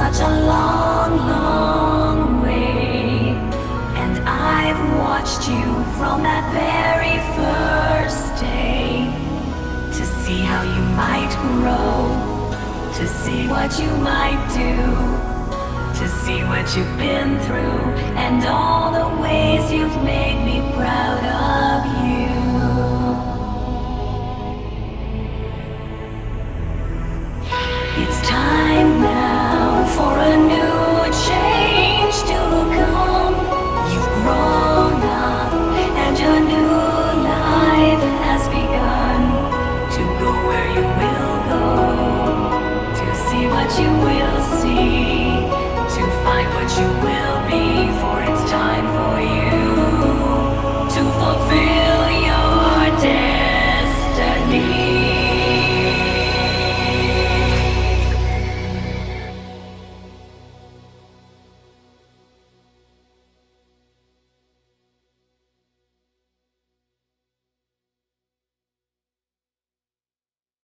such a long, long way. And I've watched you from that very first day, to see how you might grow, to see what you might do, to see what you've been through, and all the ways you've made me proud of you. It's time now for a new change to come. You've grown up and your new life has begun. To go where you will go, to see what you will see, to find what you will